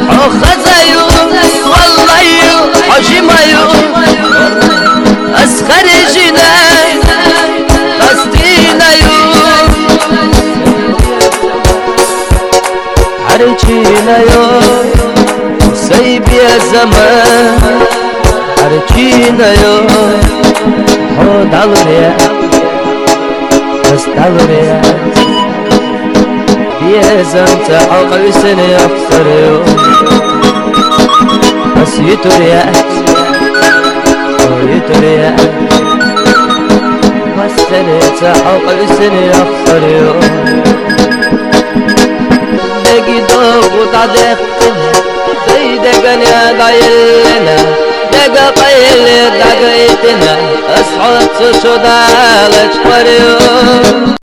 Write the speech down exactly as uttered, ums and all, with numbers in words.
خزايو والله حجمايو أسخر جناي قصدينايو عرجينايو سيب يا زمان عرجينايو هو دالوريا بس دالوريا بيزن تعاقل سنة أكثر بس يتريا يتريا بس سنة تعاقل سنة أكثر دقي دوغ تعدقنا ديدقنا يا قايلنا دقا قايل دقيتنا أصحاب سودا لجبريو